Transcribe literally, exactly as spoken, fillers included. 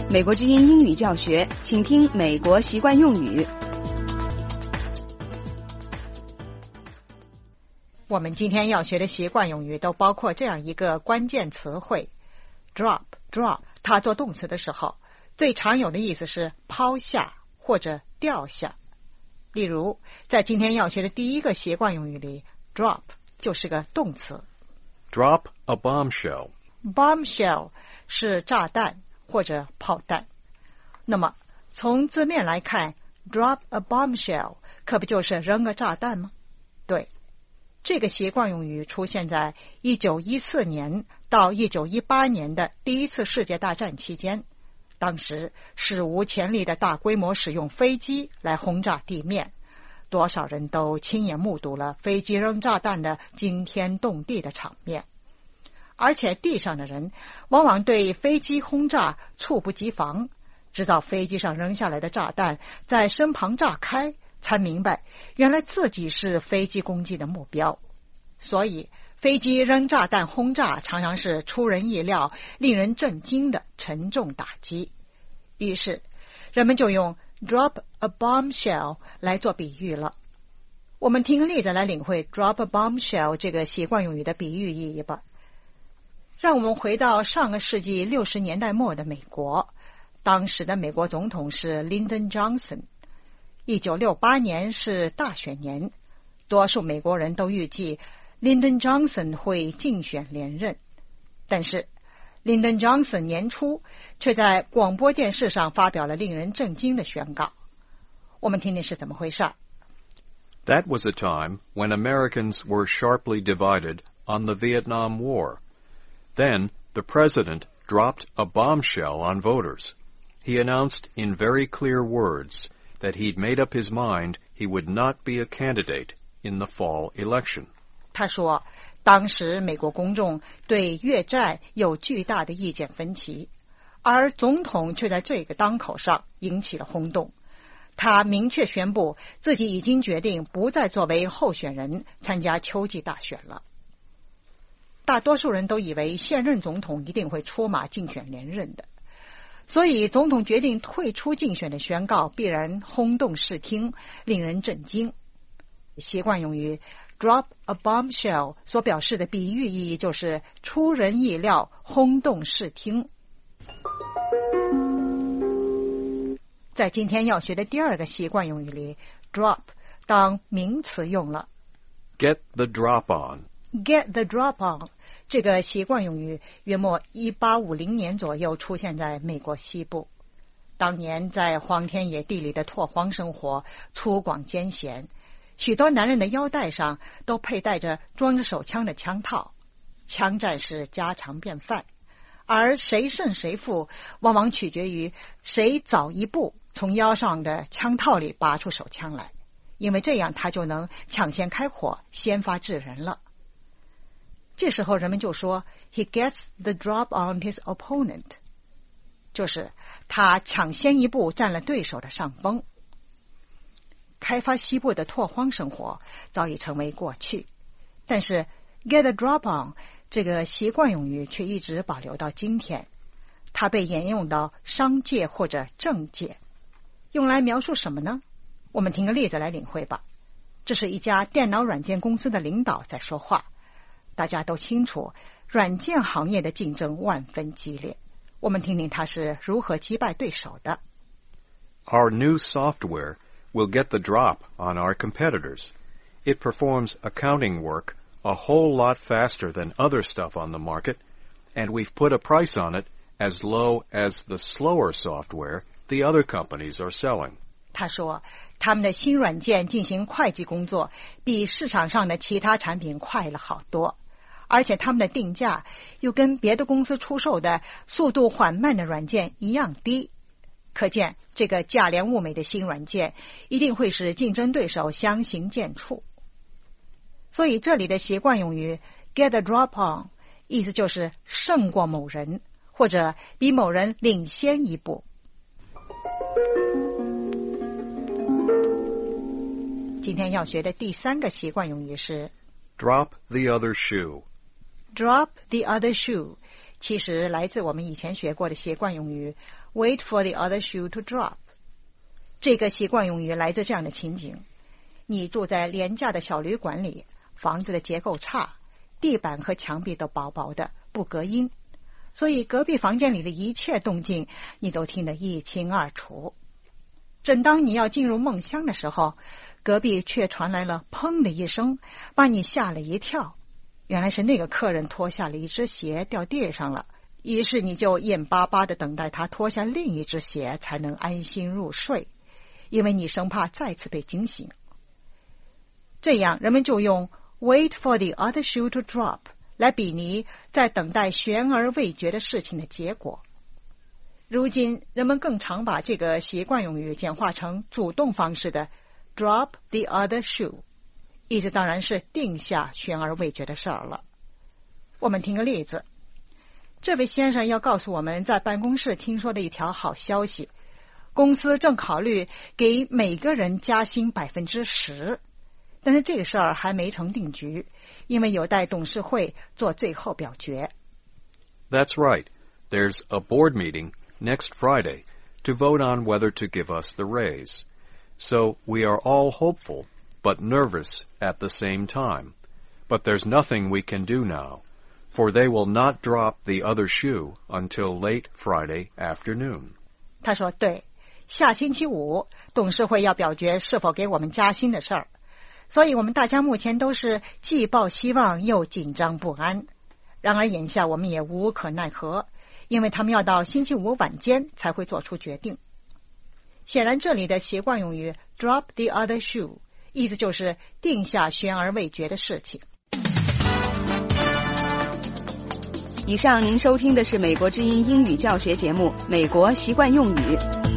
美国之音英语教学，请听美国习惯用语。 我们今天要学的习惯用语都包括这样一个关键词汇 drop drop。 它做动词的时候，最常有的意思是抛下或者掉下。例如在今天要学的第一个习惯用语里， drop 就是个动词。 Drop a bombshell. Bombshell 是炸弹或者炮弹。那么从字面来看， drop a bombshell 可不就是扔个炸弹吗？对，这个习惯用语出现在一九一四年到一九一八年的第一次世界大战期间，当时史无前例的大规模使用飞机来轰炸地面，多少人都亲眼目睹了飞机扔炸弹的惊天动地的场面。而且地上的人往往对飞机轰炸猝不及防，直到飞机上扔下来的炸弹在身旁炸开，才明白原来自己是飞机攻击的目标。所以飞机扔炸弹轰炸常常是出人意料、令人震惊的沉重打击。于是人们就用 drop a bombshell 来做比喻了。我们听个例子来领会 drop a bombshell 这个习惯用语的比喻意义吧。让我们回到上个世纪六十年代末的美国，当时的美国总统是 Lyndon Johnson。一九六八年是大选年，多数美国人都预计 Lyndon Johnson 会竞选连任，但是 Lyndon Johnson 年初却在广播电视上发表了令人震惊的宣告。我们听听是怎么回事。 That was a time when Americans were sharply divided on the Vietnam War.Then, the president dropped a bombshell on voters. He announced in very clear words that he'd made up his mind he would not be a candidate in the fall election. 他说，当时美国公众对越战有巨大的意见分歧，而总统却在这个当口上引起了轰动。他明确宣布自己已经决定不再作为候选人参加秋季大选了。大多数人都以为现任总统一定会出马竞选连任的，所以总统决定退出竞选的宣告必然轰动视听，令人震惊。习惯用于 drop a bombshell 所表示的比喻意义就是出人意料，轰动视听。在今天要学的第二个习惯用语里， drop 当名词用了。 Get the drop on. Get the drop on这个习惯用语约莫一八五零年左右出现在美国西部。当年在荒天野地里的拓荒生活粗犷艰险，许多男人的腰带上都佩戴着装着手枪的枪套，枪战是家常便饭，而谁胜谁负往往取决于谁早一步从腰上的枪套里拔出手枪来，因为这样他就能抢先开火，先发制人了。这时候人们就说 he gets the drop on his opponent， 就是他抢先一步占了对手的上风。开发西部的拓荒生活早已成为过去，但是 get a drop on 这个习惯用语却一直保留到今天，它被沿用到商界或者政界。用来描述什么呢？我们听个例子来领会吧。这是一家电脑软件公司的领导在说话。大家都清楚，软件行业的竞争万分激烈。我们听听他是如何击败对手的。 Our new software will get the drop on our competitors. It performs accounting work a whole lot faster than other stuff on the market, and we've put a price on it as low as the slower software the other companies are selling. 他说，他们的新软件进行会计工作比市场上的其他产品快了好多，而且他们的定价又跟别的公司出售的速度缓慢的软件一样低。可见这个价廉物美的新软件一定会使竞争对手相形见绌。所以这里的习惯用语 get a drop on 意思就是胜过某人，或者比某人领先一步。今天要学的第三个习惯用语是 Drop the other shoe. Drop the other shoe 其实来自我们以前学过的习惯用语 wait for the other shoe to drop。 这个习惯用语来自这样的情景：你住在廉价的小旅馆里，房子的结构差，地板和墙壁都薄薄的，不隔音，所以隔壁房间里的一切动静你都听得一清二楚。正当你要进入梦乡的时候，隔壁却传来了砰的一声，把你吓了一跳。原来是那个客人脱下了一只鞋掉地上了，于是你就眼巴巴地等待他脱下另一只鞋才能安心入睡，因为你生怕再次被惊醒。这样人们就用 wait for the other shoe to drop 来比拟在等待悬而未决的事情的结果。如今人们更常把这个习惯用语简化成主动方式的 drop the other shoe， 意思当然是定下悬而未决的事儿了。我们听个例子，这位先生要告诉我们在办公室听说的一条好消息，公司正考虑给每个人加薪百分之十，但是这个事儿还没成定局，因为有待董事会做最后表决。 That's right. There's a board meeting next Friday to vote on whether to give us the raise. So we are all hopeful, but nervous at the same time. But there's nothing we can do now, for they will not drop the other shoe until late Friday afternoon. 他说，对，下星期五董事会要表决是否给我们加薪的事儿，所以我们大家目前都是既抱希望又紧张不安。然而眼下我们也无可奈何，因为他们要到星期五晚间才会做出决定。显然这里的习惯用语 drop the other shoe 意思就是定下悬而未决的事情。 以上您收听的是美国之音英语教学节目《美国习惯用语》。